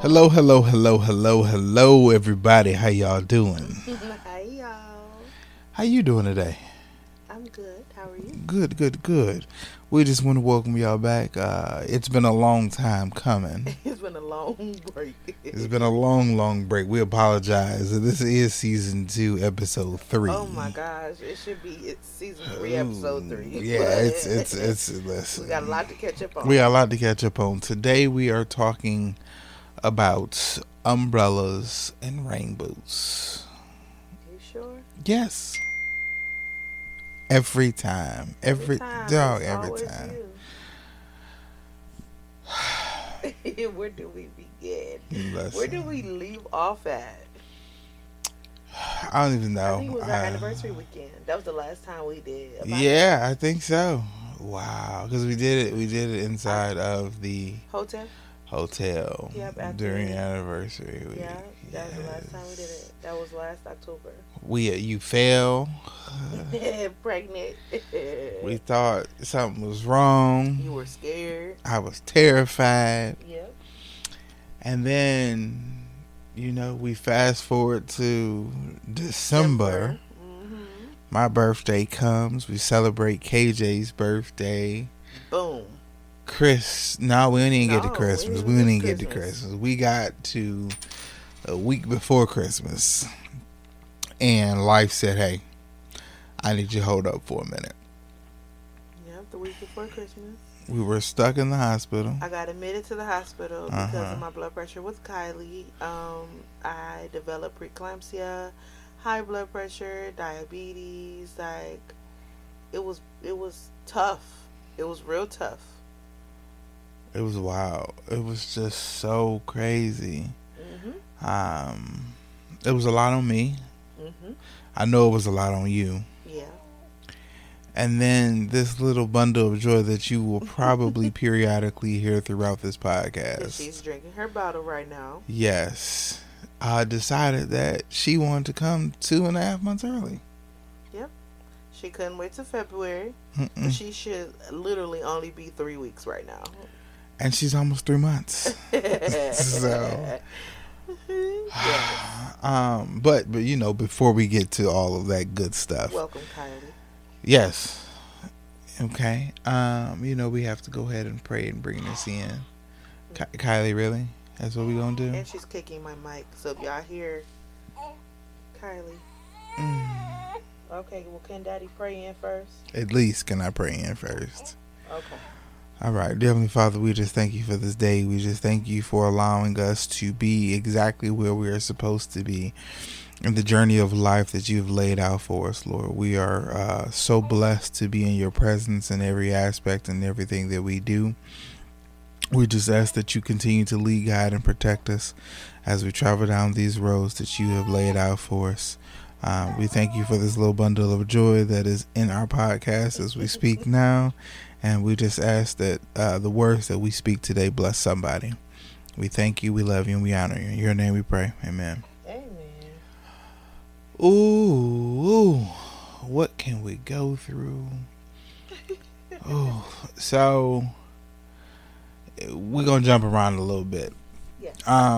Hello, hello, hello, hello, hello, everybody. How y'all doing? Hi, y'all. How you doing today? I'm good. How are you? Good, good, good. We just want to welcome y'all back. It's been a long time coming. It's been a long break. It's been a long, long break. We apologize. This is season 2, episode 3. Oh my gosh, it's season 3, episode 3. Yeah, it's listen. We got a lot to catch up on. We got a lot to catch up on. Today we are talking about umbrellas and rain boots. You sure? Yes. Every time. Every time. Where do we begin? Listen. Where do we leave off at? I don't even know. I think it was our anniversary weekend. That was the last time we did. Yeah, I think so. Wow, because we did it inside of the hotel. Yep, during the anniversary. That was the last time we did it. That was last October. You fell. Pregnant. We thought something was wrong. You were scared. I was terrified. Yep. And then, we fast forward to December. Mm-hmm. My birthday comes. We celebrate KJ's birthday. Boom. No, we didn't get to Christmas. We didn't get to Christmas. We got to a week before Christmas. And life said, hey, I need you to hold up for a minute. Yep, the week before Christmas. We were stuck in the hospital. I got admitted to the hospital because of my blood pressure with Kylie. I developed preeclampsia, high blood pressure, diabetes. It was tough. It was real tough. It was wild. It was just so crazy. Mm-hmm. It was a lot on me. Mm-hmm. I know it was a lot on you. Yeah. And then this little bundle of joy that you will probably periodically hear throughout this podcast. She's drinking her bottle right now. Yes. Decided that she wanted to come 2.5 months early. Yep. She couldn't wait till February. She should literally only be 3 weeks right now. And she's almost 3 months. So, yes. but before we get to all of that good stuff. Welcome, Kylie. Yes. Okay. We have to go ahead and pray and bring this in. Kylie, really? That's what we gonna do? And she's kicking my mic, so if y'all hear Kylie. Okay, well, can Daddy pray in first? At least can I pray in first? Okay. All right. Dear Heavenly Father, we just thank you for this day. We just thank you for allowing us to be exactly where we are supposed to be in the journey of life that you've laid out for us, Lord. We are so blessed to be in your presence in every aspect and everything that we do. We just ask that you continue to lead, guide, and protect us as we travel down these roads that you have laid out for us. We thank you for this little bundle of joy that is in our podcast as we speak now. And we just ask that the words that we speak today bless somebody. We thank you, we love you, and we honor you. In your name we pray. Amen. Amen. Ooh, what can we go through? So we're going to jump around a little bit. Yes.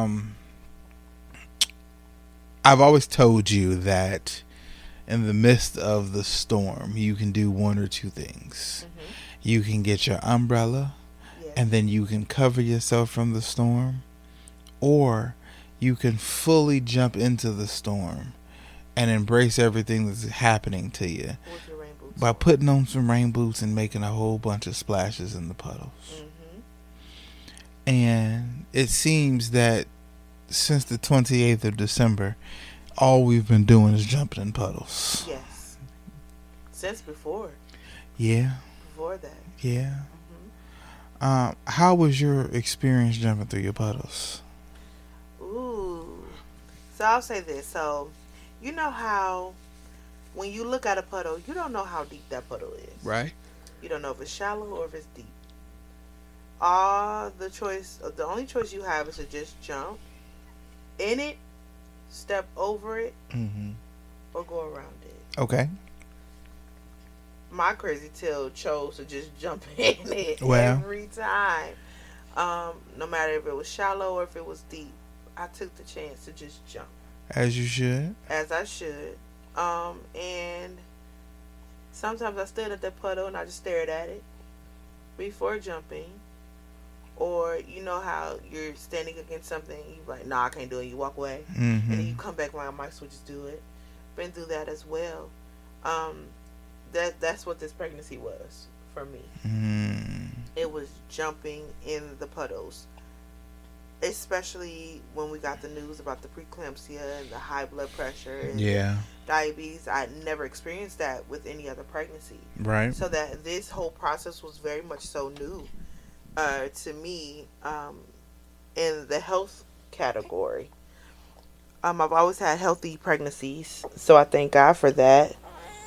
I've always told you that in the midst of the storm, you can do one or two things. Mm-hmm. You can get your umbrella, and then you can cover yourself from the storm, or you can fully jump into the storm and embrace everything that's happening to you with your rain boots by putting on some rain boots and making a whole bunch of splashes in the puddles. Mm-hmm. And it seems that since the 28th of December, all we've been doing is jumping in puddles. Yes. Since before. Yeah. Before that. Yeah. Mm-hmm. How was your experience jumping through your puddles? Ooh. So I'll say this. So, you know how when you look at a puddle, you don't know how deep that puddle is. Right. You don't know if it's shallow or if it's deep. The only choice you have is to just jump in it, step over it, or go around it. Okay. My crazy tail chose to just jump in it every time. No matter if it was shallow or if it was deep, I took the chance to just jump. As you should. As I should. And sometimes I stood at that puddle and I just stared at it before jumping. Or you know how you're standing against something, you're like, nah, I can't do it. You walk away, and then you come back around. I might as well just do it. Been through that as well. That's what this pregnancy was for me. It was jumping in the puddles, especially when we got the news about the preeclampsia and the high blood pressure and diabetes. I never experienced that with any other pregnancy. Right. So that this whole process was very much so new to me in the health category. I've always had healthy pregnancies, so I thank God for that.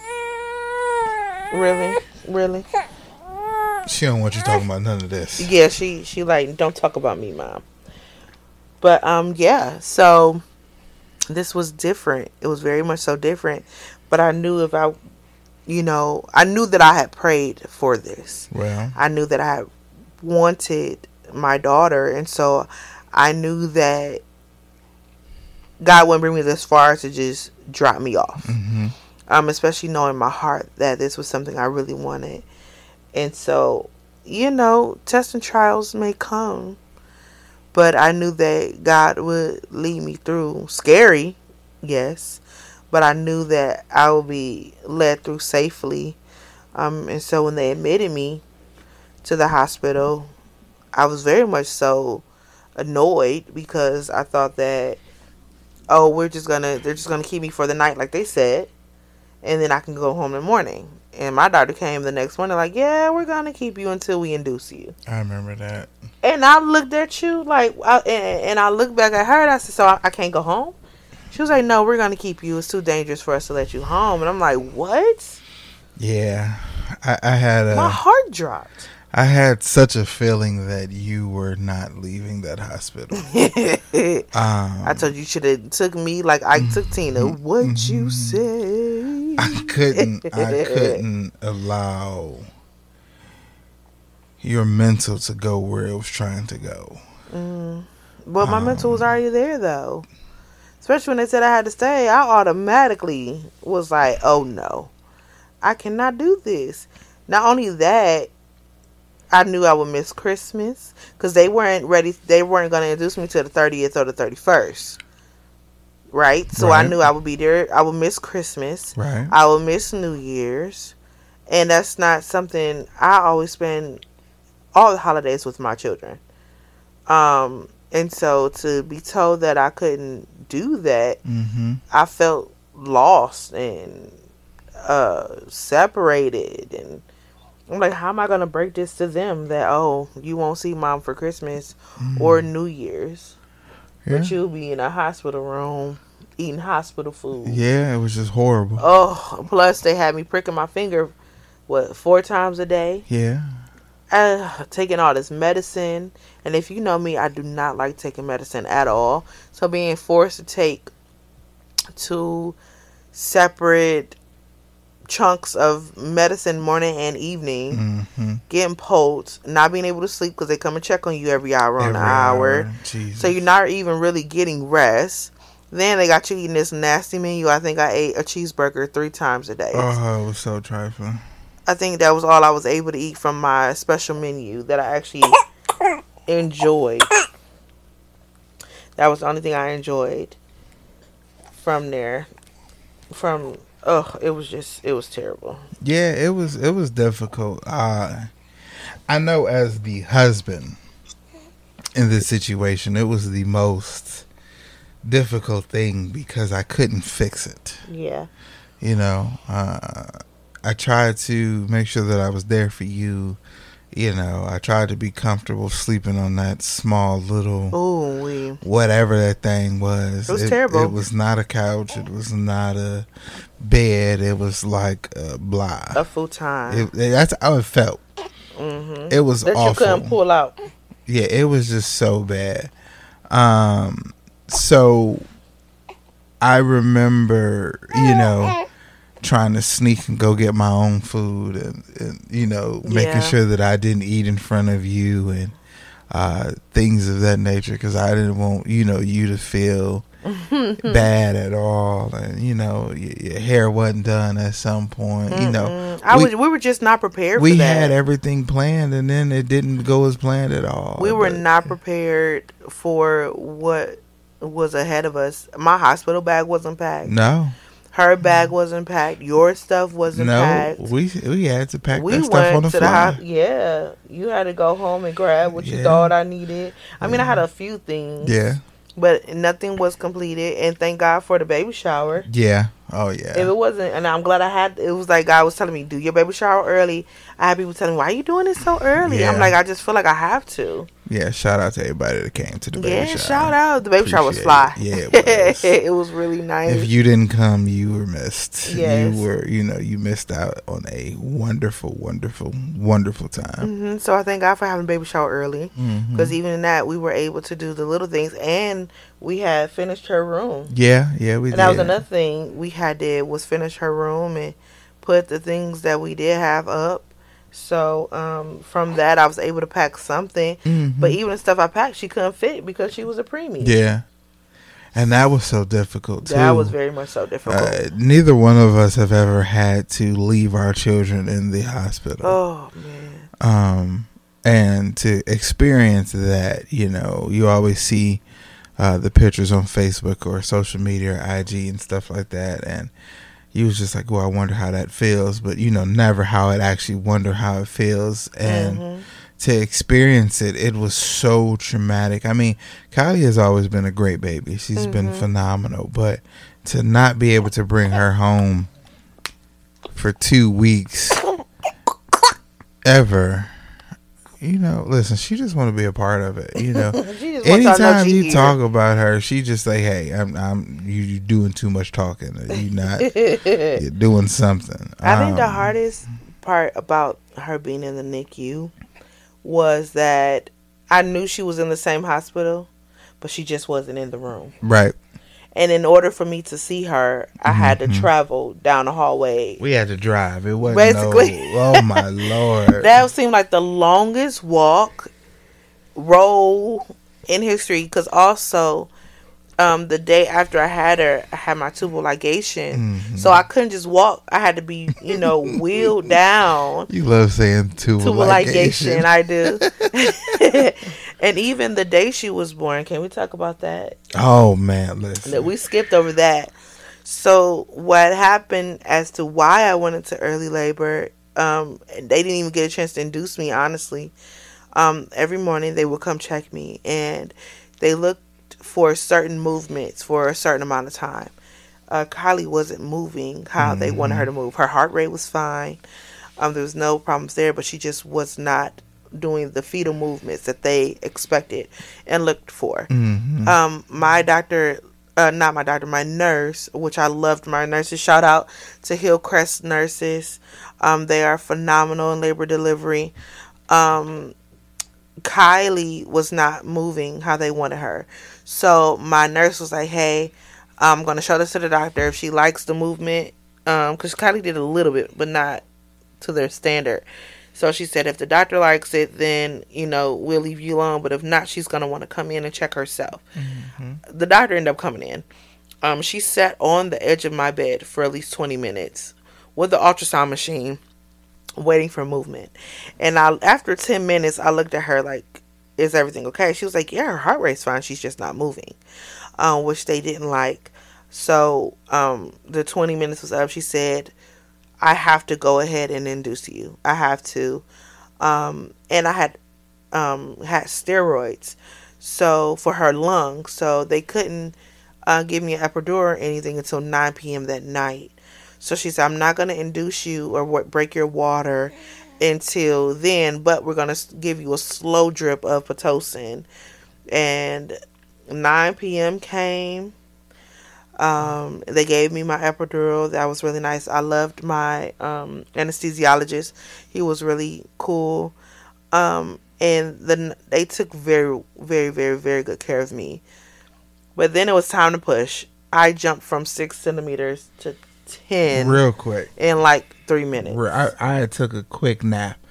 Really. She don't want you talking about none of this. Yeah, she like, don't talk about me, Mom. But yeah, so this was different. It was very much so different. But I knew I knew that I had prayed for this. Well, I knew that I had wanted my daughter, and so I knew that God wouldn't bring me this far to just drop me off. Especially knowing in my heart that this was something I really wanted. And so, tests and trials may come, but I knew that God would lead me through. Scary, yes, but I knew that I would be led through safely. And so when they admitted me to the hospital, I was very much so annoyed because I thought that, they're just gonna keep me for the night like they said, and then I can go home in the morning. And my doctor came the next morning like, yeah, we're gonna keep you until we induce you. I remember that. And I looked at you like, and I looked back at her and I said, so I can't go home? She was like, no, we're gonna keep you. It's too dangerous for us to let you home. And I'm like, what? Yeah, I had my heart dropped. I had such a feeling that you were not leaving that hospital. I told you should have took me like I took Tina. What you say? I couldn't allow your mental to go where it was trying to go. But my mental was already there though. Especially when they said I had to stay, I automatically was like, oh no, I cannot do this. Not only that, I knew I would miss Christmas because they weren't ready. They weren't going to induce me till the 30th or the 31st. Right? So I knew I would be there. I would miss Christmas. Right. I would miss New Year's. And that's not something I always spend all the holidays with my children. And so to be told that I couldn't do that, I felt lost and separated, and I'm like, how am I going to break this to them that, you won't see Mom for Christmas or New Year's, but you'll be in a hospital room eating hospital food. Yeah, it was just horrible. Oh, plus they had me pricking my finger, 4 times a day? Yeah. Taking all this medicine. And if you know me, I do not like taking medicine at all. So being forced to take 2 separate chunks of medicine morning and evening, getting poked, not being able to sleep because they come and check on you every hour on the hour. So you're not even really getting rest. Then they got you eating this nasty menu. I think I ate a cheeseburger 3 times a day. Oh, it was so trifling. I think that was all I was able to eat from my special menu that I actually enjoyed. That was the only thing I enjoyed from there. It was terrible. Yeah, it was difficult. I know as the husband in this situation, it was the most difficult thing because I couldn't fix it. Yeah. I tried to make sure that I was there for you. I tried to be comfortable sleeping on that small little whatever that thing was. It was terrible. It was not a couch. It was not a bed. It was like a blah. A futon. That's how it felt. It was that awful. You couldn't pull out. Yeah, it was just so bad. So I remember, trying to sneak and go get my own food and making sure that I didn't eat in front of you. And things of that nature, because I didn't want you to feel bad at all, and your hair wasn't done at some point. We were just not prepared. We for that. had everything planned, and then it didn't go as planned at all. We were not prepared for what was ahead of us. My hospital bag wasn't packed. No. Her bag wasn't packed. Your stuff wasn't packed. We had to pack that stuff on the fly. Yeah, you had to go home and grab what you thought I needed. I mean, I had a few things. Yeah. But nothing was completed, and thank God for the baby shower. Yeah. Oh, yeah. If it wasn't, and I'm glad it was like God was telling me, do your baby shower early. I had people telling me, why are you doing it so early? Yeah. I'm like, I just feel like I have to. Yeah, shout out to everybody that came to the baby shower. Yeah, shout out. The baby shower was fly. Yeah, it was. It was really nice. If you didn't come, you were missed. Yes. You were, you missed out on a wonderful, wonderful, wonderful time. Mm-hmm. So I thank God for having the baby shower early. Because even in that, we were able to do the little things, and we had finished her room. Yeah, we did. And that was another thing we did was finish her room and put the things that we did have up. So from that, I was able to pack something. But even the stuff I packed, she couldn't fit because she was a preemie. Yeah. And that was so difficult, too. That was very much so difficult. Neither one of us have ever had to leave our children in the hospital. Oh, man. And to experience that, you always see the pictures on Facebook or social media or IG and stuff like that. And you was just like, well, I wonder how that feels. But, never how it actually wonder how it feels. And to experience it, it was so traumatic. I mean, Kylie has always been a great baby. She's been phenomenal. But to not be able to bring her home for 2 weeks ever, listen, she just want to be a part of it. Anytime you talk about her, she just like, hey, you doing too much talking. You not, you're doing something. I think the hardest part about her being in the NICU was that I knew she was in the same hospital, but she just wasn't in the room. Right. And in order for me to see her, I had to travel down the hallway. We had to drive. It wasn't basically. Oh my Lord! That seemed like the longest roll in history. Because also, the day after I had her, I had my tubal ligation, so I couldn't just walk. I had to be, wheeled down. You love saying tubal ligation. I do. And even the day she was born, can we talk about that? Oh, man, listen. We skipped over that. So what happened as to why I went into early labor, they didn't even get a chance to induce me, honestly. Every morning they would come check me, and they looked for certain movements for a certain amount of time. Kylie wasn't moving how they wanted her to move. Her heart rate was fine. There was no problems there, but she just was not doing the fetal movements that they expected and looked for. My nurse, which I loved my nurses. Shout out to Hillcrest nurses. They are phenomenal in labor delivery. Kylie was not moving how they wanted her. So my nurse was like, hey, I'm going to show this to the doctor if she likes the movement. Because Kylie did a little bit, but not to their standard. So she said, if the doctor likes it, then, we'll leave you alone. But if not, she's going to want to come in and check herself. The doctor ended up coming in. She sat on the edge of my bed for at least 20 minutes with the ultrasound machine waiting for movement. And after 10 minutes, I looked at her like, is everything okay? She was like, yeah, her heart rate's fine. She's just not moving, which they didn't like. So the 20 minutes was up. She said, I have to go ahead and induce you. I have to. And I had steroids for her lungs. So they couldn't give me an epidural or anything until 9 p.m. that night. So she said, I'm not going to induce you or break your water until then, but we're going to give you a slow drip of Pitocin. And 9 p.m. came. They gave me my epidural. That was really nice. I loved my anesthesiologist. He was really cool. And then they took very, very, very, very good care of me. But then it was time to push. I jumped from 6 centimeters to 10 real quick in like 3 minutes. I took a quick nap.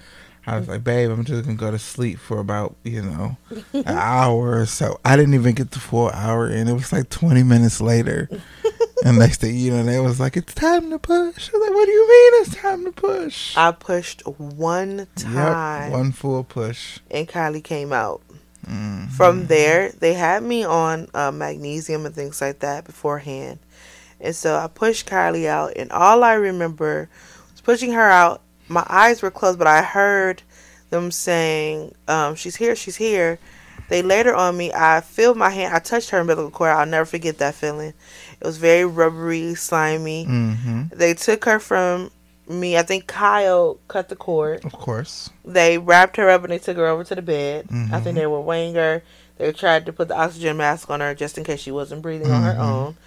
I was like, babe, I'm just going to go to sleep for about, an hour or so. I didn't even get the full hour in. It was like 20 minutes later. And next thing you know, they was like, it's time to push. I was like, what do you mean it's time to push? I pushed one time. Yep, one full push. And Kylie came out. Mm-hmm. From there, they had me on magnesium and things like that beforehand. And so I pushed Kylie out. And all I remember was pushing her out. My eyes were closed, but I heard them saying, she's here, she's here. They laid her on me. I feel my hand. I touched her umbilical cord. I'll never forget that feeling. It was very rubbery, slimy. Mm-hmm. They took her from me. I think Kyle cut the cord. Of course. They wrapped her up and they took her over to the bed. Mm-hmm. I think they were weighing her. They tried to put the oxygen mask on her just in case she wasn't breathing on her own.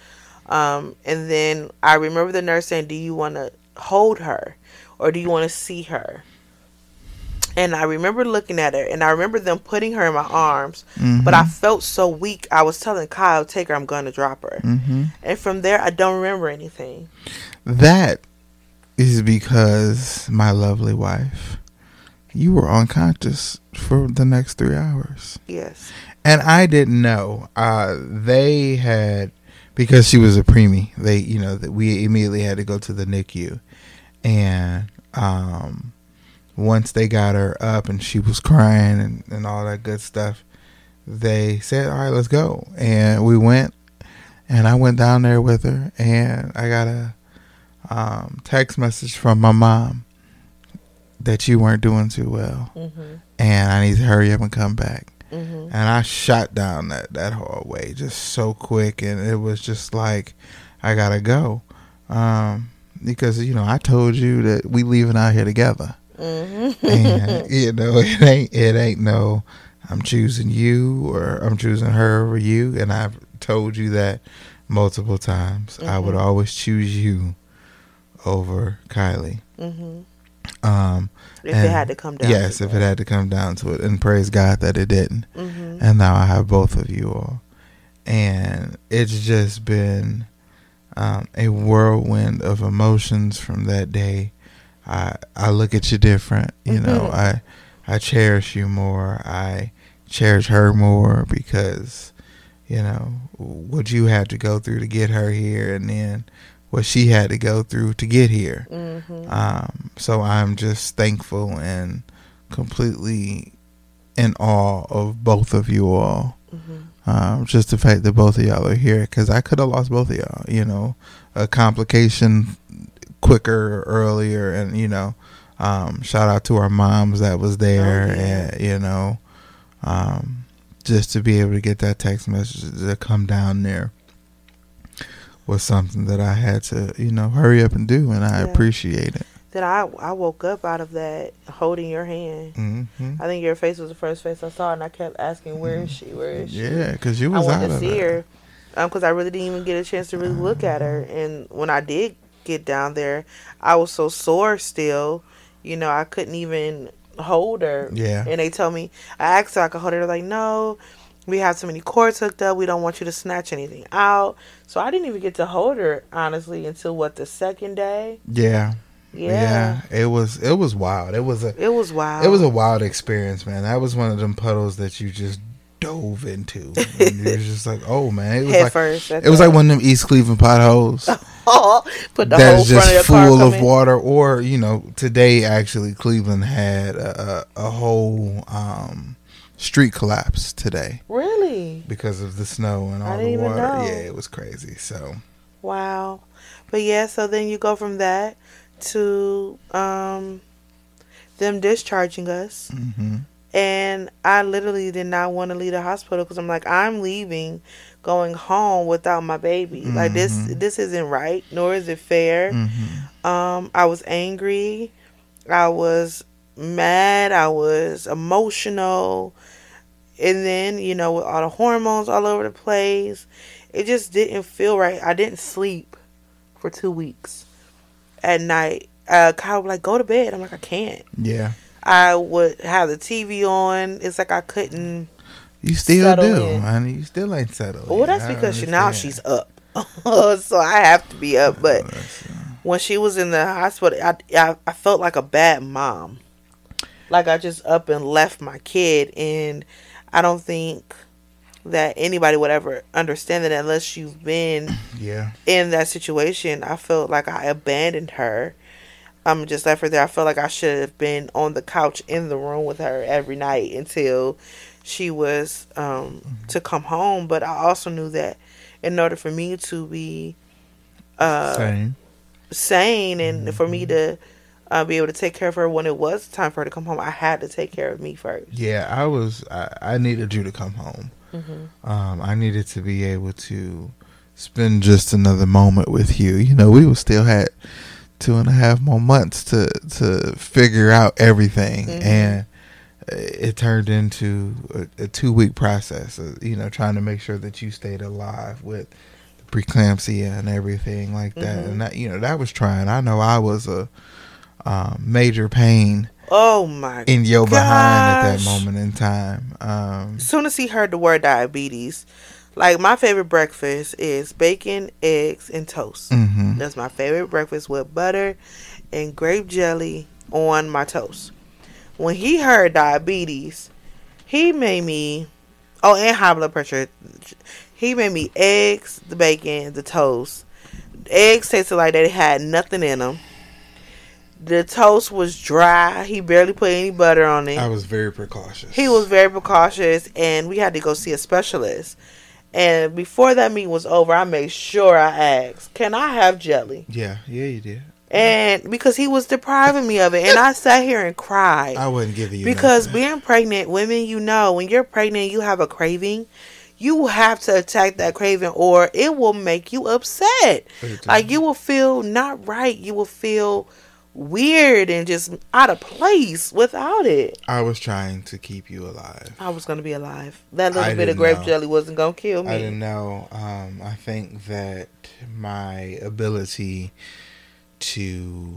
And then I remember the nurse saying, do you want to hold her or do you want to see her? And I remember looking at her, and I remember them putting her in my arms, but I felt so weak. I was telling Kyle, take her, I'm going to drop her. Mm-hmm. And from there, I don't remember anything. That is because, my lovely wife, you were unconscious for the next 3 hours. Yes. And I didn't know. They had, because she was a preemie, we immediately had to go to the NICU. And, once they got her up and she was crying and all that good stuff, they said, all right, let's go. And we went, and I went down there with her, and I got a text message from my mom that you weren't doing too well. Mm-hmm. And I need to hurry up and come back. Mm-hmm. And I shot down that hallway just so quick, and it was just like, I got to go. Because, I told you that we leaving out here together. Mm-hmm. And it ain't no I'm choosing you or I'm choosing her over you, and I've told you that multiple times. Mm-hmm. I would always choose you over Kylie. Mm-hmm. If it had to come down. Yes, if it had to come down to it, and praise God that it didn't. Mm-hmm. And now I have both of you all, and it's just been a whirlwind of emotions from that day. I look at you different, I cherish you more. I cherish her more because, what you had to go through to get her here, and then what she had to go through to get here. Mm-hmm. So I'm just thankful and completely in awe of both of you all. Mm-hmm. Just the fact that both of y'all are here, because I could have lost both of y'all, a complication quicker or earlier, and shout out to our moms that was there. And just to be able to get that text message to come down there was something that I had to hurry up and do, and I appreciate it. Then I woke up out of that holding your hand. Mm-hmm. I think your face was the first face I saw, and I kept asking, where is she, yeah, because you was out of it. I wanted to see her because I really didn't even get a chance to really look at her. And when I did get down there, I was so sore still, I couldn't even hold her. Yeah. And they told me, I asked her I could hold her. They're like, no, we have so many cords hooked up, we don't want you to snatch anything out. So I didn't even get to hold her, honestly, until the second day. Yeah. It was wild. It was wild. It was a wild experience, man. That was one of them puddles that you just dove into. And you're just like, oh man, it was like one of them East Cleveland potholes. Put the that's whole just front of full of water. Or today actually Cleveland had a whole street collapse today. Really? Because of the snow and all the water. Yeah, it was crazy. So wow. But yeah, so then you go from that to them discharging us. Mm-hmm. And I literally did not want to leave the hospital because I'm like, I'm leaving, going home without my baby. Mm-hmm. Like this isn't right, nor is it fair. Mm-hmm. I was angry, I was mad, I was emotional, and then with all the hormones all over the place, it just didn't feel right. I didn't sleep for 2 weeks at night. Kyle was like, go to bed. I'm like, I can't. Yeah. I would have the TV on. It's like I couldn't. You still do, honey. You still ain't settled. Well, that's because now she's up, so I have to be up. But when she was in the hospital, I felt like a bad mom. like I just up and left my kid. And I don't think that anybody would ever understand that unless you've been in that situation. I felt like I abandoned her. I'm just left her there. I felt like I should have been on the couch in the room with her every night until she was to come home. But I also knew that in order for me to be sane and for me to be able to take care of her when it was time for her to come home, I had to take care of me first. Yeah, I needed you to come home. I needed to be able to spend just another moment with you. You know, we still had 2.5 more months to figure out everything, and it turned into a 2-week process of, you know, trying to make sure that you stayed alive with the preeclampsia and everything like that. And that, you know, that was trying. I know I was a major pain. Oh my! In your behind at that moment in time. As soon as he heard the word diabetes, like my favorite breakfast is bacon, eggs, and toast. That's my favorite breakfast with butter and grape jelly on my toast. When he heard diabetes, he made me, and high blood pressure. He made me eggs, the bacon, the toast. The eggs tasted like they had nothing in them. The toast was dry. He barely put any butter on it. I was very precautious. He was very precautious, and we had to go see a specialist. And before that meeting was over, I made sure I asked, can I have jelly? Yeah, you did. And because he was depriving me of it, and I sat here and cried. I wouldn't give you because nothing. Being pregnant, women, you know, when you're pregnant, you have a craving. You have to attack that craving, or it will make you upset. Like, you will feel not right. You will feel weird and just out of place without it. I was trying to keep you alive. I was going to be alive. That little bit of grape jelly wasn't going to kill me. I didn't know. I think that my ability to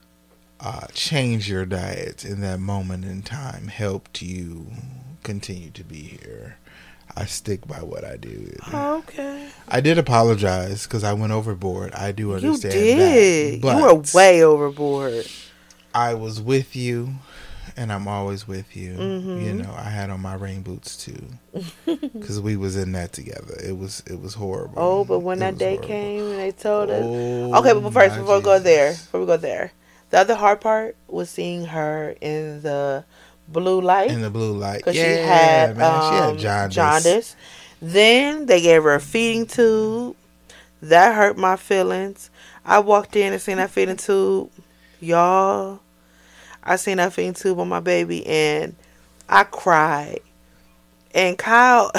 change your diet in that moment in time helped you continue to be here. I stick by what I do. Okay. I did apologize because I went overboard. I do understand that. You did. But you were way overboard. I was with you, and I'm always with you. You know, I had on my rain boots too because we was in that together. It was horrible. Oh, but when that day came and they told us. Okay, but first, before we go there, the other hard part was seeing her in the blue light. Because she had jaundice. Then they gave her a feeding tube. That hurt my feelings. I walked in and seen that feeding tube. Y'all, I seen that feeding tube on my baby and I cried. And Kyle,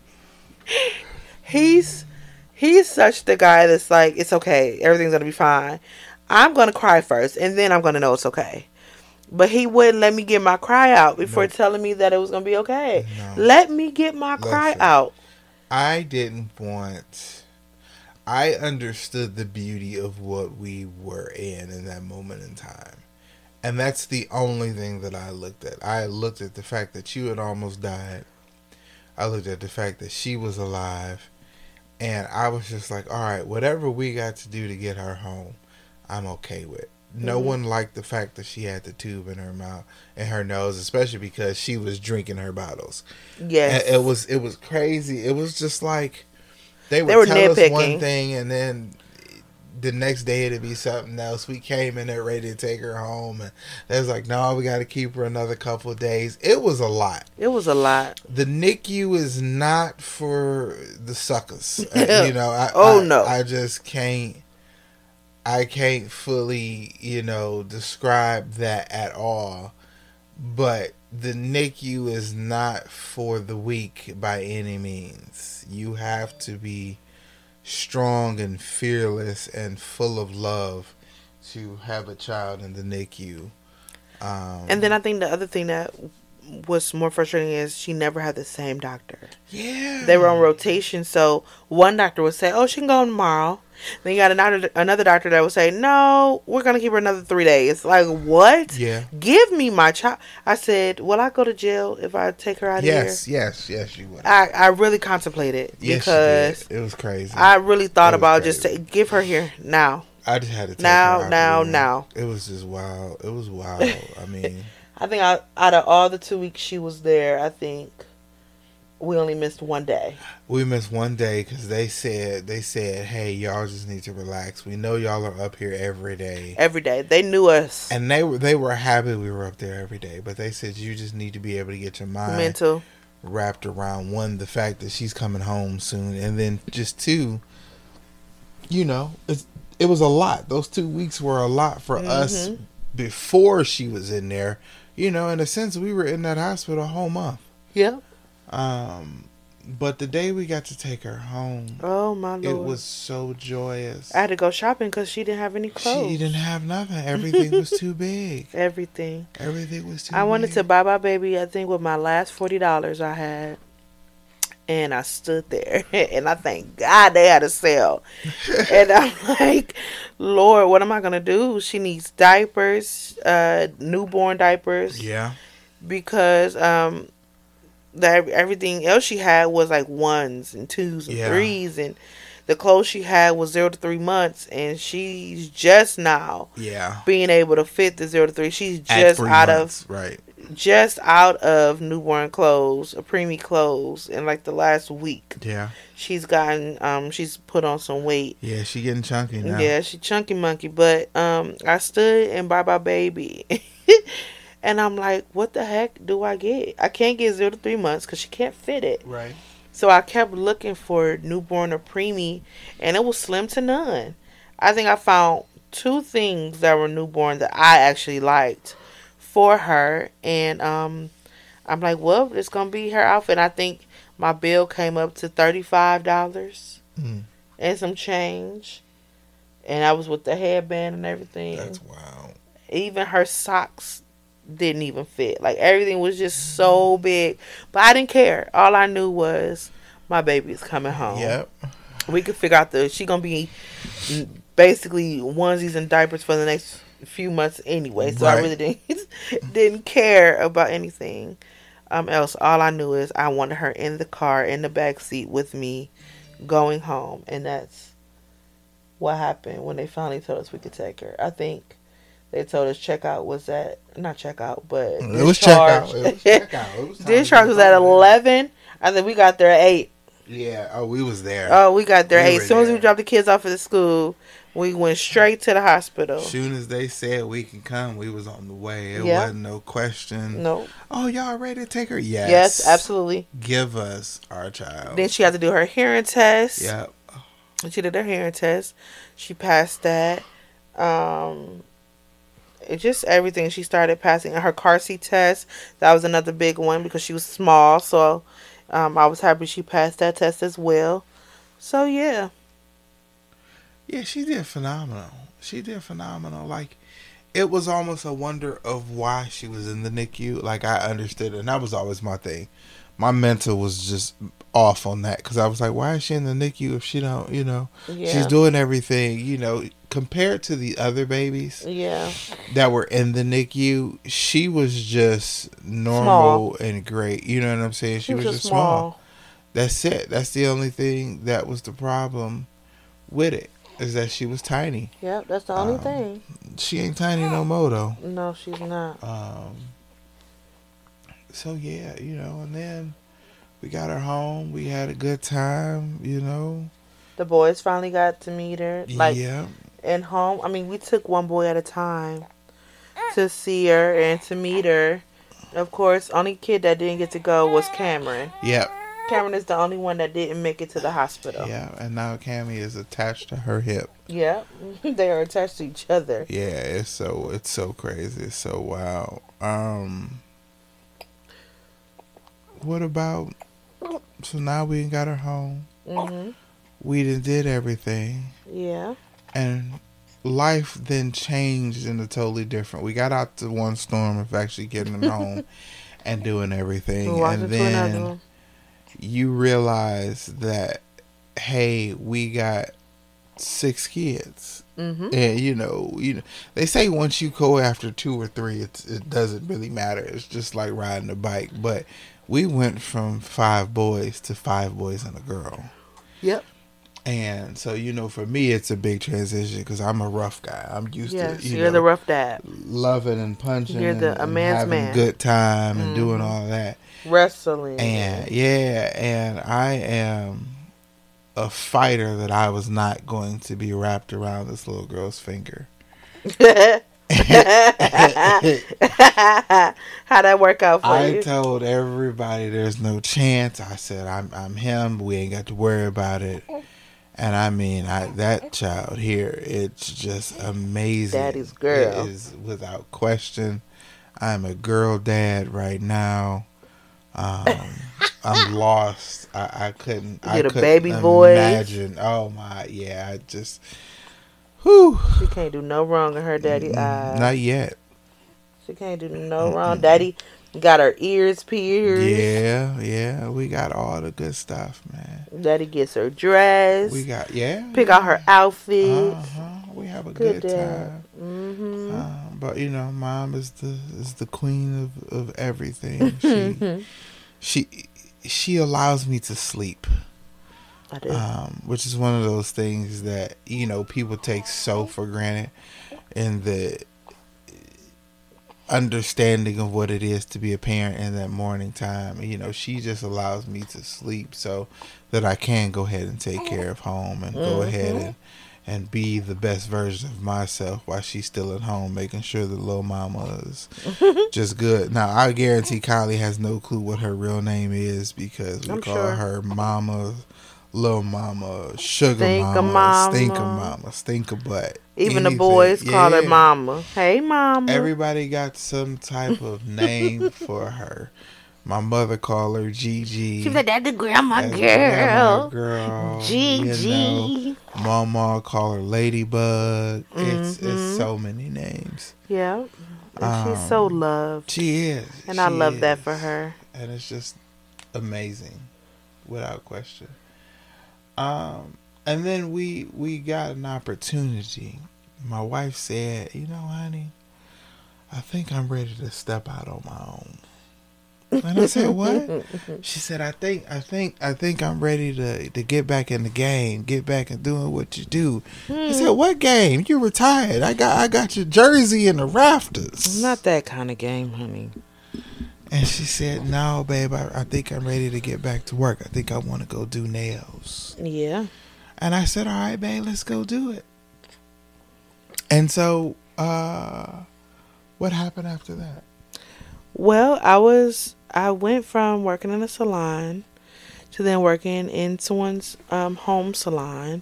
he's such the guy that's like, it's okay. Everything's going to be fine. I'm going to cry first and then I'm going to know it's okay. But he wouldn't let me get my cry out before telling me that it was going to be okay. No. Let me get my cry out. I understood the beauty of what we were in that moment in time. And that's the only thing that I looked at. I looked at the fact that you had almost died. I looked at the fact that she was alive. And I was just like, all right, whatever we got to do to get her home, I'm okay with. No one liked the fact that she had the tube in her mouth and her nose, especially because she was drinking her bottles. Yes. And it was crazy. It was just like they would tell nitpicking. Us one thing and then the next day it'd be something else. We came in there ready to take her home and they was like, no, we got to keep her another couple of days. It was a lot. The NICU is not for the suckers. You know, I just can't. I can't fully, describe that at all. But the NICU is not for the weak by any means. You have to be strong and fearless and full of love to have a child in the NICU. And then I think the other thing that was more frustrating is she never had the same doctor. Yeah. They were on rotation, so one doctor would say, oh, she can go tomorrow. Then you got another doctor that would say, no, we're going to keep her another 3 days. Like, what? Yeah. Give me my child. I said, will I go to jail if I take her out of here? Yes, you would. I really contemplated because it was crazy. I really thought about just give her here now. I just had to take her out now. It was just wild. It was wild. I mean... I think out of all the 2 weeks she was there, I think we only missed one day. We missed one day because they said, hey, y'all just need to relax. We know y'all are up here every day. Every day. They knew us. And they were happy we were up there every day. But they said you just need to be able to get your mind mental wrapped around, one, the fact that she's coming home soon. And then just two, you know, it was a lot. Those 2 weeks were a lot for us before she was in there. You know, in a sense, we were in that hospital a whole month. Yep. But the day we got to take her home, oh my Lord, it was so joyous. I had to go shopping because she didn't have any clothes. She didn't have nothing. Everything was too big. Everything was too big. I wanted to buy my baby, I think, with my last $40 I had. And I stood there. And I thank God they had a sale. And I'm like, Lord, what am I going to do? She needs diapers, newborn diapers. Yeah. Because everything else she had was like 1s and 2s and 3s, and the clothes she had was 0 to 3 months, and she's just now being able to fit the 0 to 3. She's just just out of newborn clothes, preemie clothes, in like the last week. Yeah, she's gotten she's put on some weight. Yeah, she getting chunky now. Yeah, she chunky monkey. But I stood and bought my baby. And I'm like, what the heck do I get? I can't get 0 to 3 months because she can't fit it. Right. So I kept looking for newborn or preemie, and it was slim to none. I think I found 2 things that were newborn that I actually liked for her. And I'm like, well, it's going to be her outfit. I think my bill came up to $35 and some change. And I was with the headband and everything. That's wild. Even her socks didn't even fit. Like, everything was just so big. But I didn't care. All I knew was my baby's coming home. Yep. We could figure out she gonna be basically onesies and diapers for the next few months anyway. So I really didn't care about anything else. All I knew is I wanted her in the car, in the back seat with me, going home. And that's what happened when they finally told us we could take her. I think they told us checkout was at, not checkout, but it was checkout. Discharge was at 11. I think we got there at 8. Yeah. Oh, we was there. Oh, we got there at 8. As soon as we dropped the kids off at the school, we went straight to the hospital. As soon as they said we can come, we was on the way. It wasn't no question. No. Oh, y'all ready to take her? Yes. Yes, absolutely. Give us our child. Then she had to do her hearing test. Yep. She did her hearing test. She passed that. It's just everything. She started passing her car seat test. That was another big one because she was small. So I was happy she passed that test as well. So yeah. Yeah, she did phenomenal. Like, it was almost a wonder of why she was in the NICU. Like, I understood it. And that was always my thing. My mental was just off on that. Because I was like, why is she in the NICU if she don't, she's doing everything, compared to the other babies that were in the NICU, she was just normal and great. You know what I'm saying? She was just small. That's it. That's the only thing that was the problem with it, is that she was tiny. Yep, that's the only thing. She ain't tiny no more, though. No, she's not. So, yeah, and then we got her home. We had a good time, The boys finally got to meet her. And home. I mean, we took one boy at a time to see her and to meet her. Of course, only kid that didn't get to go was Cameron. Yep. Cameron is the only one that didn't make it to the hospital. Yeah, and now Cammy is attached to her hip. Yeah, they are attached to each other. Yeah, it's so crazy. It's so wild. What about? So now we got her home. We did everything. Yeah. And life then changed in a totally different. We got out to one storm of actually getting them home and doing everything, and then you realize that, hey, we got 6 kids, and they say once you go after 2 or 3, it doesn't really matter. It's just like riding a bike. But we went from 5 boys to 5 boys and a girl. Yep. And so, for me, it's a big transition because I'm a rough guy. I'm used to, you're the rough dad. loving and punching You're a man's having man. a good time and doing all that. Wrestling. And I am a fighter that I was not going to be wrapped around this little girl's finger. How'd that work out for you? I told everybody there's no chance. I said, I'm him. We ain't got to worry about it. And I mean, that child here, it's just amazing. Daddy's girl. It is without question. I'm a girl dad right now. I'm lost. I couldn't. You get a couldn't baby voice. Imagine. Oh my, yeah. I just. Whew. She can't do no wrong in her daddy eyes. Not yet. She can't do no wrong. Daddy got her ears pierced. Yeah. We got all the good stuff, man. Daddy gets her dressed. We got pick out her outfit. We have a good time. Mm-hmm. But Mom is the queen of everything. She allows me to sleep. I do. Which is one of those things that people take so for granted in the understanding of what it is to be a parent in that morning time. She just allows me to sleep so that I can go ahead and take care of home and go ahead and be the best version of myself while she's still at home, making sure that little mama is just good. Now, I guarantee Kylie has no clue what her real name is because we call her Mama, Little Mama, Sugar Mama, Stinker Mama, Stinker Butt. Even the boys call her Mama. Hey, Mama. Everybody got some type of name for her. My mother called her Gigi. She said, "That's the grandma girl. Gigi." Mama call her Ladybug. It's so many names. Yeah. And she's so loved. She is. And I love that for her. And it's just amazing, without question. And then we got an opportunity. My wife said, honey, I think I'm ready to step out on my own. And I said, what? She said, I think I'm ready to get back in the game, get back and doing what you do. I said, what game? You retired. I got your jersey in the rafters. Not that kind of game, honey. And she said, no, babe, I think I'm ready to get back to work. I think I want to go do nails. Yeah. And I said, all right, babe, let's go do it. And so, what happened after that? Well, I went from working in a salon to then working in someone's home salon.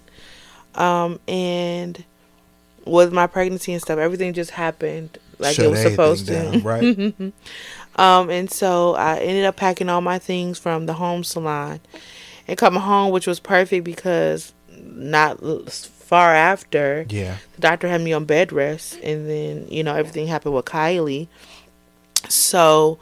And with my pregnancy and stuff, everything just happened like it was supposed to. Right? And so I ended up packing all my things from the home salon and coming home, which was perfect because not far after, the doctor had me on bed rest, and then, everything happened with Kylie. So,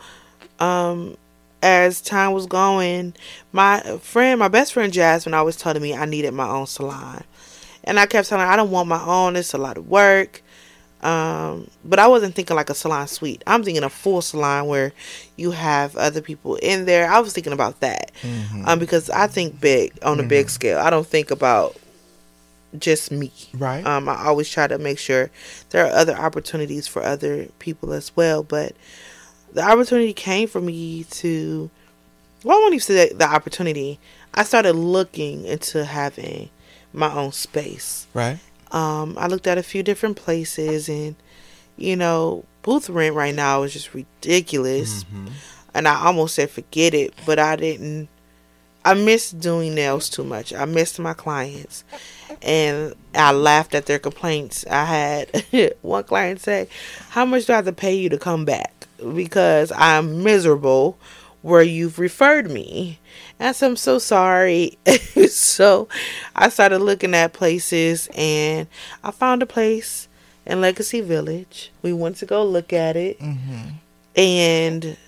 as time was going, my best friend Jasmine always told me I needed my own salon. And I kept telling her, I don't want my own. It's a lot of work. But I wasn't thinking like a salon suite. I'm thinking a full salon where you have other people in there. I was thinking about that. Because I think big on a big scale. I don't think about just me. Right. I always try to make sure there are other opportunities for other people as well. But the opportunity came for me to, well, I won't even say the opportunity. I started looking into having my own space. Right. I looked at a few different places, and booth rent right now is just ridiculous. And I almost said forget it, but I didn't. I missed doing nails too much. I missed my clients, and I laughed at their complaints. I had one client say, "How much do I have to pay you to come back? Because I'm miserable where you've referred me." And I said, "I'm so sorry." So I started looking at places, and I found a place in Legacy Village. We went to go look at it. And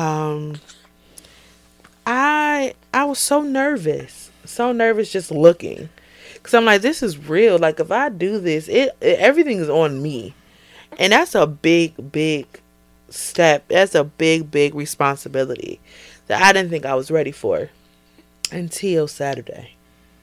I was so nervous just looking, because I'm like, this is real. Like, if I do this, everything is on me, and that's a big step. That's a big responsibility that I didn't think I was ready for until Saturday.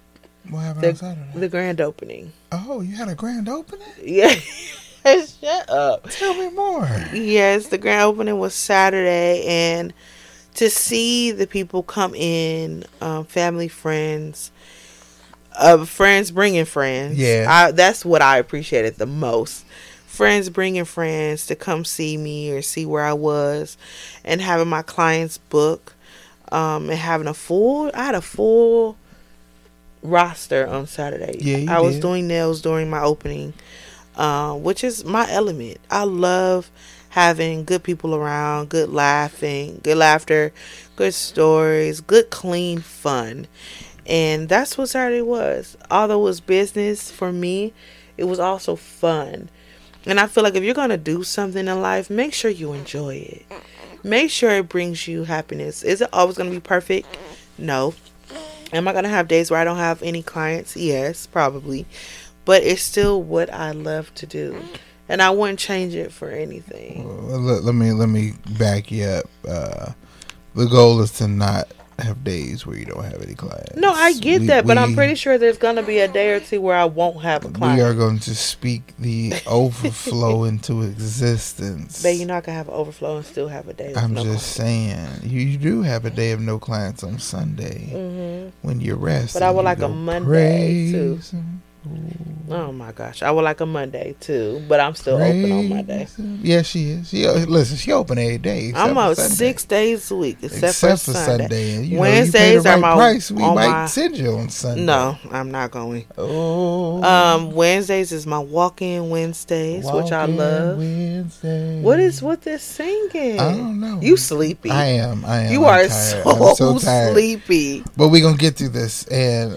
What happened on Saturday? The grand opening. Oh, you had a grand opening? Yeah. Shut up. Tell me more. Yes, the grand opening was Saturday, and to see the people come in, family, friends, friends bringing friends. Yeah. That's what I appreciated the most. Friends bringing friends to come see me or see where I was, and having my clients book, and having I had a full roster on Saturday. Yeah, I was doing nails during my opening, which is my element. I love having good people around, good laughter, good stories, good clean fun. And that's what Saturday was. Although it was business for me, it was also fun. And I feel like if you're going to do something in life, make sure you enjoy it. Make sure it brings you happiness. Is it always going to be perfect? No. Am I going to have days where I don't have any clients? Yes, probably. But it's still what I love to do. And I wouldn't change it for anything. Well, let me back you up. The goal is to not have days where you don't have any clients. No, I get that, but I'm pretty sure there's going to be a day or two where I won't have a client. We are going to speak the overflow into existence. But you're not going to have an overflow and still have a day. I'm just saying, you do have a day of no clients on Sunday when you rest. But I would like a Monday too. Oh my gosh, I would like a Monday too, but I'm still open on Monday. Yeah, she is. She open every day. I'm out 6 days a week, except for Sunday. And, Wednesdays are my price. We might send you on Sunday. No, I'm not going. Oh. Wednesdays is my walk-in Wednesdays, which I love. Wednesday. What is with this singing? I don't know. You sleepy? I am. You are so sleepy. But we gonna get through this, and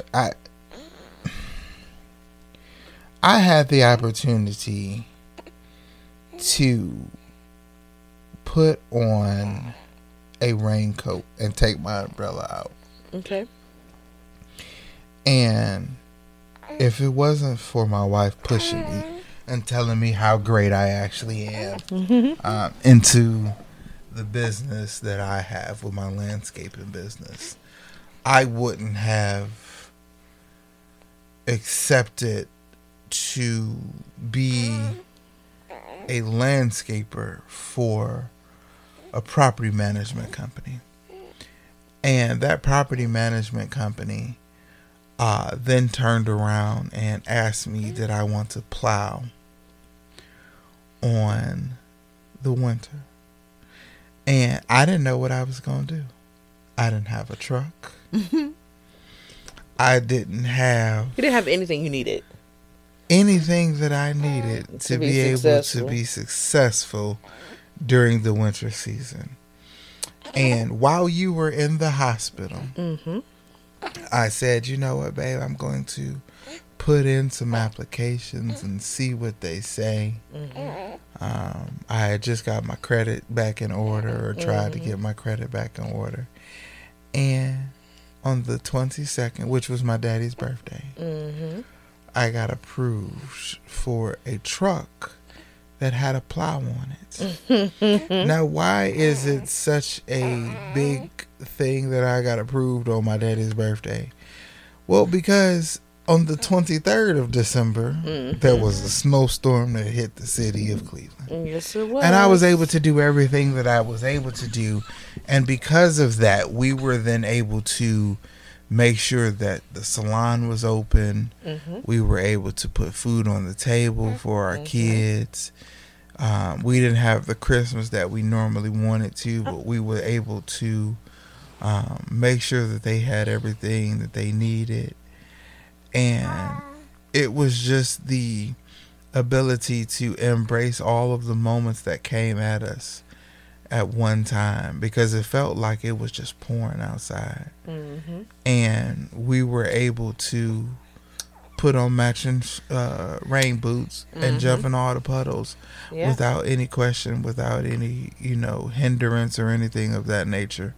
I had the opportunity to put on a raincoat and take my umbrella out. Okay. And if it wasn't for my wife pushing me and telling me how great I actually am into the business that I have with my landscaping business, I wouldn't have accepted to be a landscaper for a property management company. And that property management company then turned around and asked me did I want to plow on the winter. And I didn't know what I was going to do. I didn't have a truck. I didn't have... You didn't have anything you needed. Anything that I needed to be able to be successful during the winter season. And while you were in the hospital, I said, you know what, babe, I'm going to put in some applications and see what they say. I had just got my credit back in order, or tried to get my credit back in order. And on the 22nd, which was my daddy's birthday, I got approved for a truck that had a plow on it. Now, why is it such a big thing that I got approved on my daddy's birthday? Well, because on the 23rd of December, there was a snowstorm that hit the city of Cleveland. Yes, it was. And I was able to do everything that I was able to do. And because of that, we were then able to make sure that the salon was open. We were able to put food on the table for our kids. We didn't have the Christmas that we normally wanted to, but we were able to make sure that they had everything that they needed. And it was just the ability to embrace all of the moments that came at us at one time, because it felt like it was just pouring outside. And we were able to put on matching rain boots and jump in all the puddles without any question, without any, hindrance or anything of that nature.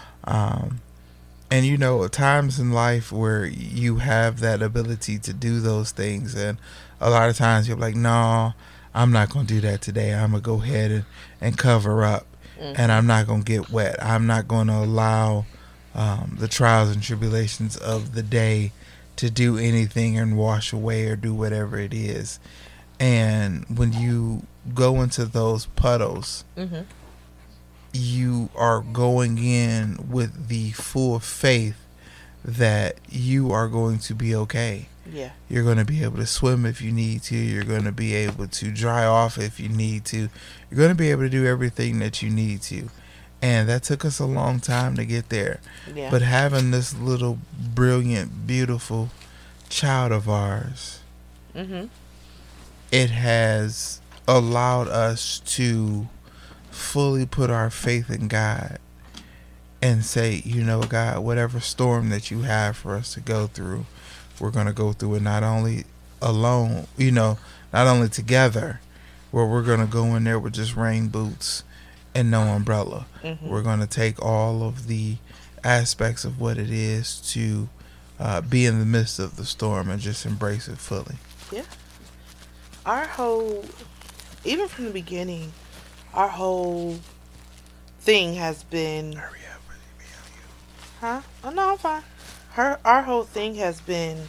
And, times in life where you have that ability to do those things, and a lot of times you're like, no, I'm not going to do that today. I'm going to go ahead and cover up. And I'm not going to get wet. I'm not going to allow the trials and tribulations of the day to do anything and wash away or do whatever it is. And when you go into those puddles, Mm-hmm. you are going in with the full faith that you are going to be okay. Yeah. You're going to be able to swim if you need to. You're going to be able to dry off if you need to. You're going to be able to do everything that you need to. And that took us a long time to get there. Yeah. But having this little brilliant, beautiful child of ours, Mm-hmm. it has allowed us to fully put our faith in God and say, you know, God, whatever storm that you have for us to go through, we're going to go through it not only alone, you know, not only together, where we're going to go in there with just rain boots and no umbrella. Mm-hmm. We're going to take all of the aspects of what it is to be in the midst of the storm and just embrace it fully. Yeah. Our whole, even from the beginning, our whole thing has been. Hurry up. Huh? Oh no, I'm fine. Our whole thing has been,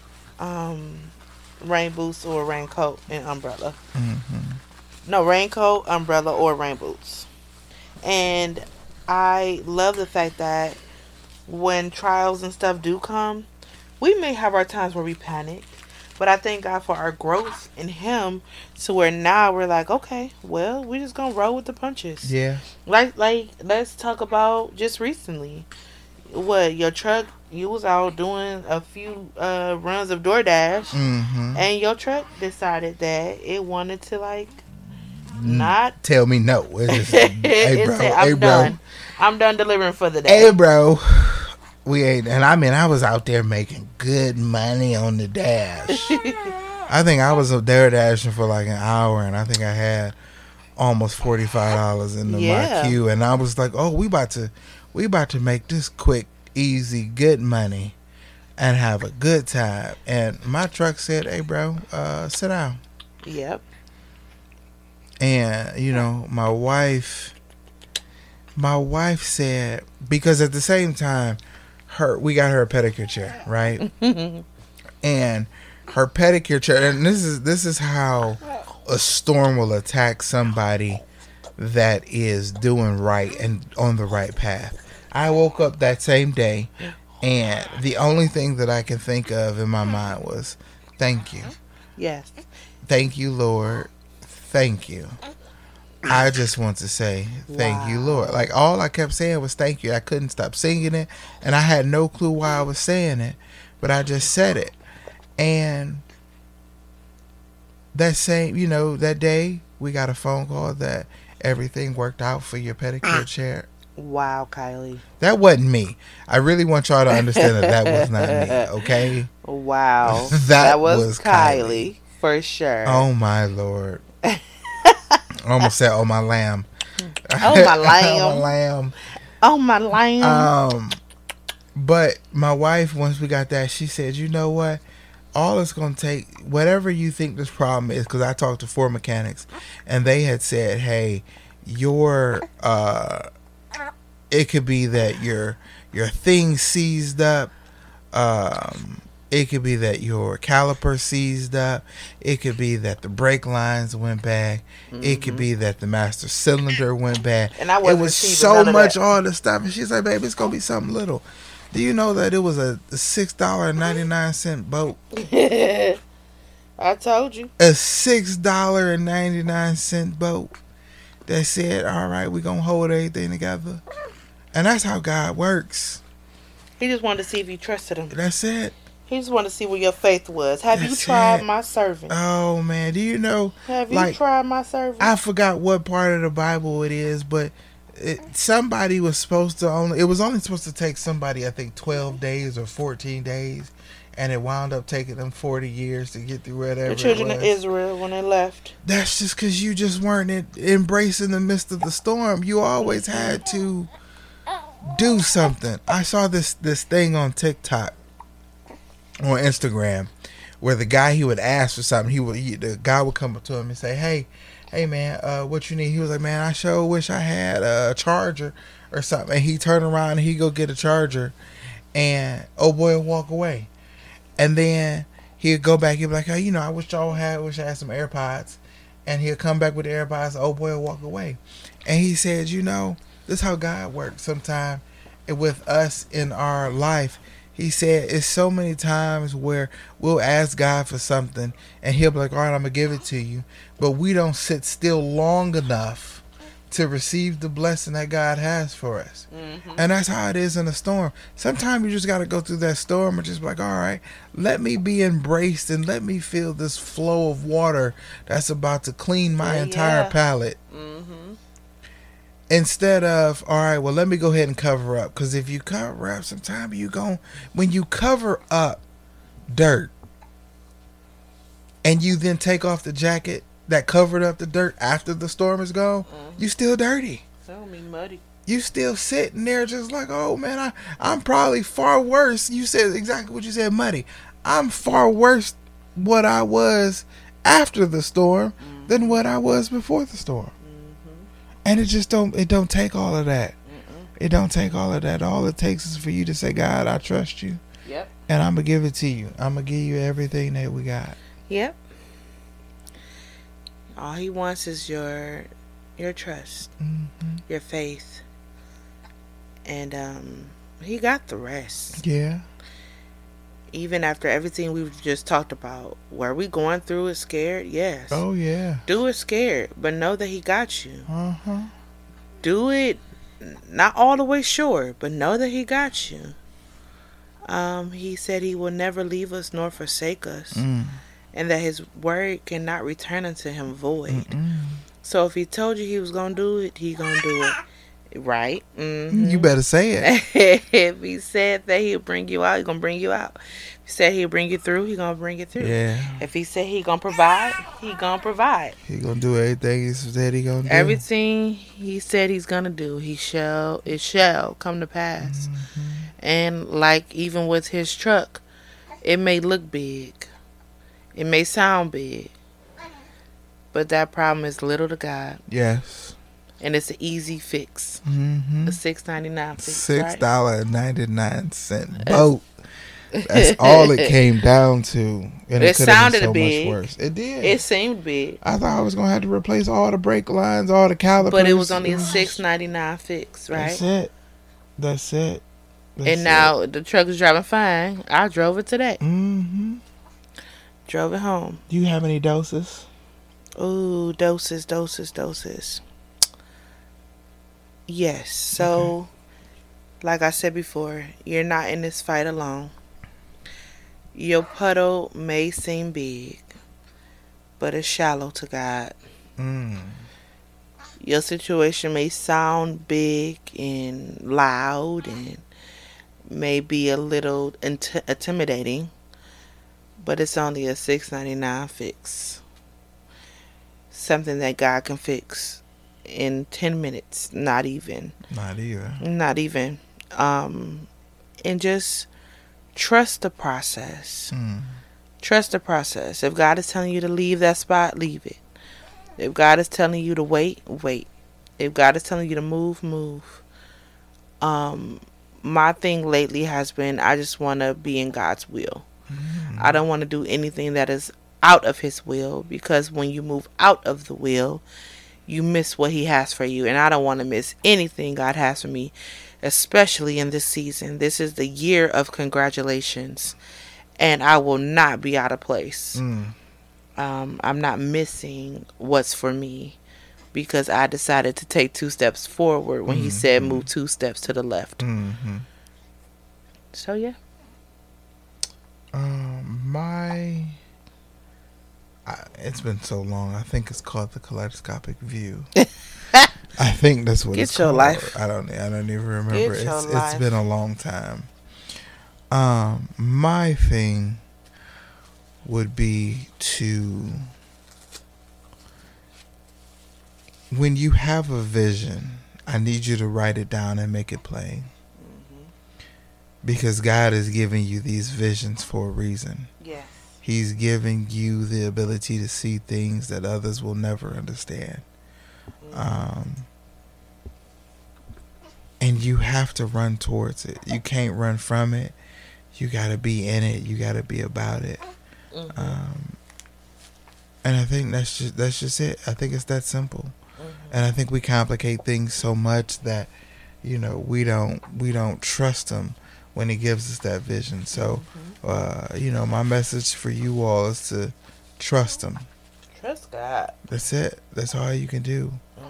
rain boots or raincoat and umbrella. Mm-hmm. No, raincoat, umbrella, or rain boots. And I love the fact that when trials and stuff do come, we may have our times where we panic. But I thank God for our growth in Him, to where now we're like, okay, well, we just gonna roll with the punches. Yeah. Like, let's talk about just recently. What, your truck? You was out doing a few runs of DoorDash, Mm-hmm. and your truck decided that it wanted to not tell me no. It's just, hey bro, say, I'm done. I'm done delivering for the day. Hey bro, we ain't. And I mean, I was out there making good money on the dash. I think I was there dashing for like an hour, and I think I had almost $45 in my queue, and I was like, oh, we about to make this quick, easy, good money and have a good time. And my truck said, hey bro, sit down. Yep. And you know, my wife said, because at the same time, we got her a pedicure chair, right? And her pedicure chair, and this is how a storm will attack somebody that is doing right and on the right path. I woke up that same day, and the only thing that I can think of in my mind was, thank you. Yes. Thank you, Lord. Thank you. I just want to say thank you, Lord. Like, all I kept saying was thank you. I couldn't stop singing it, and I had no clue why I was saying it, but I just said it. And that same, you know, that day, we got a phone call that everything worked out for your pedicure chair. Wow, Kylie. That wasn't me. I really want y'all to understand that was not me, okay? Wow. that was Kylie. For sure. Oh, my Lord. I almost said, oh, my lamb. Oh, my lamb. Oh, my lamb. Oh, my lamb. But my wife, once we got that, she said, you know what? All it's going to take, whatever you think this problem is, because I talked to 4 mechanics, and they had said, hey, it could be that your thing seized up. It could be that your caliper seized up. It could be that the brake lines went bad. Mm-hmm. It could be that the master cylinder went bad. And it was so much all the stuff. And she's like, baby, it's going to be something little. Do you know that it was a $6.99 boat? I told you. A $6.99 boat that said, all right, we're going to hold everything together. And that's how God works. He just wanted to see if you trusted him. That's it. He just wanted to see where your faith was. Have you tried my servant? Oh, man. Do you know? Have you tried my servant? I forgot what part of the Bible it is, but somebody was supposed to it was only supposed to take somebody, I think, 12 days or 14 days. And it wound up taking them 40 years to get through whatever. The children of Israel, when they left. That's just because you just weren't embracing the midst of the storm. You always had to do something. I saw this thing on TikTok, on Instagram, where the guy, he would ask for something. The guy would come up to him and say, hey man, what you need? He was like, man, I sure wish I had a charger or something. And he turned around and he go get a charger, and oh boy, walk away. And then he'll go back. He'll be like, "Hey, I wish I had some AirPods." And he'll come back with the AirPods. The old boy will walk away. And he said, this is how God works sometimes with us in our life. He said it's so many times where we'll ask God for something and he'll be like, all right, I'm going to give it to you. But we don't sit still long enough to receive the blessing that God has for us. Mm-hmm. And that's how it is in a storm. Sometimes you just got to go through that storm and just be like, all right, let me be embraced and let me feel this flow of water that's about to clean my entire palate. Mm-hmm. Instead of, all right, well, let me go ahead and cover up. Because if you cover up, sometimes when you cover up dirt and you then take off the jacket that covered up the dirt after the storm is gone, you still dirty. So me muddy. You still sitting there just like, oh man, I'm probably far worse. You said exactly what you said, muddy. I'm far worse what I was after the storm than what I was before the storm. And it don't take all of that. It don't take all of that. All it takes is for you to say, God, I trust you. Yep. And I'm going to give it to you. I'm going to give you everything that we got. Yep. All he wants is your trust, your faith. And he got the rest. Yeah. Even after everything we've just talked about, were we going through it scared? Yes. Oh, yeah. Do it scared, but know that he got you. Uh-huh. Do it not all the way sure, but know that he got you. He said he will never leave us nor forsake us, and that his word cannot return unto him void. So if he told you he was going to do it, he going to do it. Right? Mm-hmm. You better say it. If he said that he'll bring you out, he's going to bring you out. If he said he'll bring you through, he's going to bring you through. Yeah. If he said he's going to provide, he's going to provide. He's going to do everything he said he's going to do. Everything he said he's going to do, it shall come to pass. And like even with his truck, it may look big. It may sound big. But that problem is little to God. Yes. And it's an easy fix. A $6.99 fix. $6.99 boat. That's all it came down to. And it sounded so big. Much worse. It did. It seemed big. I thought I was going to have to replace all the brake lines, all the calipers. But it was only a $6.99 fix, right? That's it. Now the truck is driving fine. I drove it today. Drove it home. Do you have any doses? Ooh, doses. Yes. So, like I said before, you're not in this fight alone. Your puddle may seem big, but it's shallow to God. Your situation may sound big and loud and may be a little intimidating, but it's only a $6.99 fix. Something that God can fix in 10 minutes. Not even. And just trust the process. Trust the process. If God is telling you to leave that spot, leave it. If God is telling you to wait. If God is telling you to move. My thing lately has been, I just want to be in God's will. I don't want to do anything that is out of his will, because when you move out of the will, you miss what he has for you. And I don't want to miss anything God has for me, especially in this season. This is the year of congratulations, and I will not be out of place. I'm not missing what's for me, because I decided to take 2 steps forward when he said move 2 steps to the left. So yeah. It's been so long. I think it's called the kaleidoscopic view. I think that's what it's called. Get your life. I don't even remember. It's been a long time. My thing would be to, when you have a vision, I need you to write it down and make it plain. Because God is giving you these visions for a reason. Yes. He's giving you the ability to see things that others will never understand. And you have to run towards it. You can't run from it. you got to be in it. You got to be about it. And I think that's just it. I think it's that simple. And I think we complicate things so much that, you know, we don't trust him when he gives us that vision. So, you know, my message for you all is to trust him. Trust God. That's it. That's all you can do.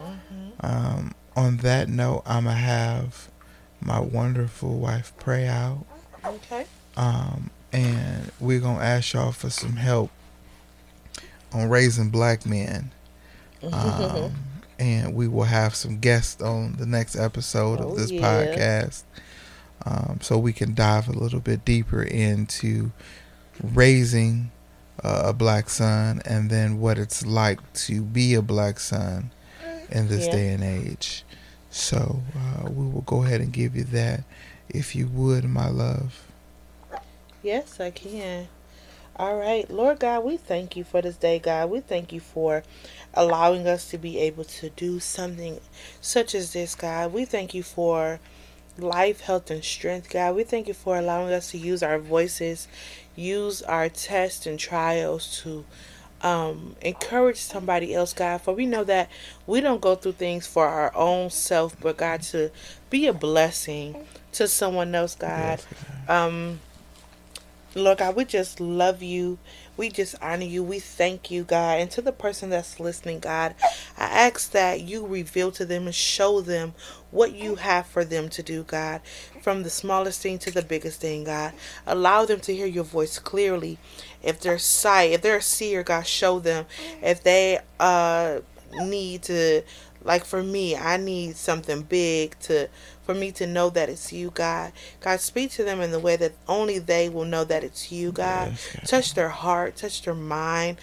On that note, I'm going to have my wonderful wife pray out. Okay. And we're going to ask y'all for some help on raising black men. And we will have some guests on the next episode of this podcast. So we can dive a little bit deeper into raising a black son, and then what it's like to be a black son in this day and age. So we will go ahead and give you that, if you would, my love. Yes, I can. All right. Lord God, we thank you for this day, God. We thank you for allowing us to be able to do something such as this, God. We thank you for life, health, and strength, God. We thank you for allowing us to use our voices, use our tests and trials to encourage somebody else, God. For we know that we don't go through things for our own self, but God, to be a blessing to someone else, God. Yes, Lord God, we just love you. We just honor you. We thank you, God. And to the person that's listening, God, I ask that you reveal to them and show them what you have for them to do, God. From the smallest thing to the biggest thing, God. Allow them to hear your voice clearly. If they're a seer, God, show them. If they need to, like for me, I need something big for me to know that it's you, God. God, speak to them in the way that only they will know that it's you, God. Yes. Touch their heart, touch their mind,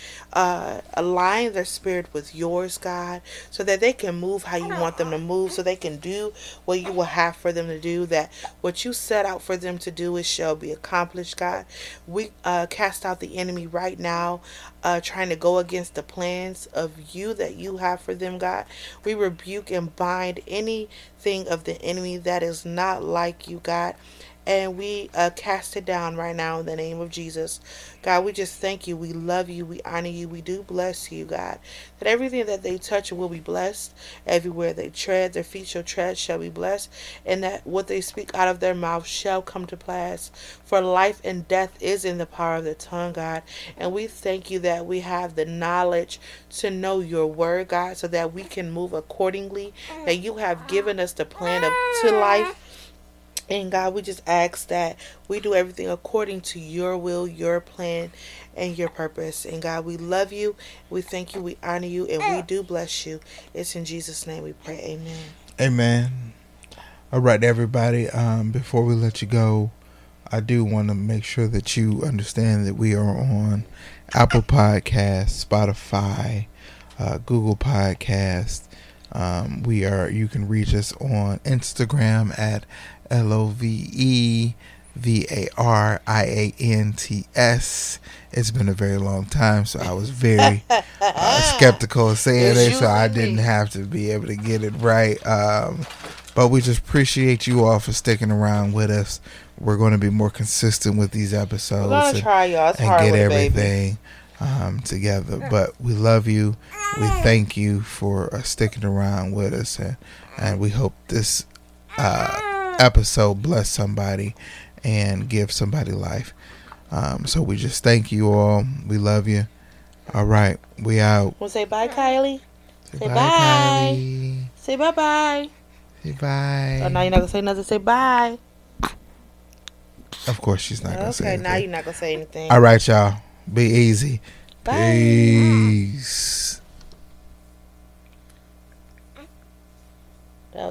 align their spirit with yours, God, so that they can move how you want them to move, so they can do what you will have for them to do, that what you set out for them to do, it shall be accomplished, God. We cast out the enemy right now, trying to go against the plans of you that you have for them, God. We rebuke and bind anything of the enemy that is not like you, God. And we cast it down right now in the name of Jesus. God, we just thank you. We love you. We honor you. We do bless you, God. That everything that they touch will be blessed. Everywhere they tread, their feet shall tread shall be blessed. And that what they speak out of their mouth shall come to pass. For life and death is in the power of the tongue, God. And we thank you that we have the knowledge to know your word, God, so that we can move accordingly. That you have given us the plan to life. And God, we just ask that we do everything according to your will, your plan, and your purpose. And God, we love you, we thank you, we honor you, and we do bless you. It's in Jesus' name we pray. Amen. Amen. All right, everybody. Before we let you go, I do want to make sure that you understand that we are on Apple Podcasts, Spotify, Google Podcasts. You can reach us on Instagram at LOVEVARIANTS. It's been a very long time, so I was very skeptical of saying it, so I didn't have to be able to get it right. But we just appreciate you all for sticking around with us. We're going to be more consistent with these episodes. We're going to try, y'all. It's and hard get with everything together. But we love you. We thank you for sticking around with us, and we hope this episode bless somebody and give somebody life. So we just thank you all. We love you. All right, we out. We'll say bye, Kylie. Say bye, Kylie. Say bye-bye. Say bye. Oh, now you're not going to say nothing. Say bye. Of course she's not going to say anything. Okay, now you're not going to say anything. All right, y'all. Be easy. Bye. Peace.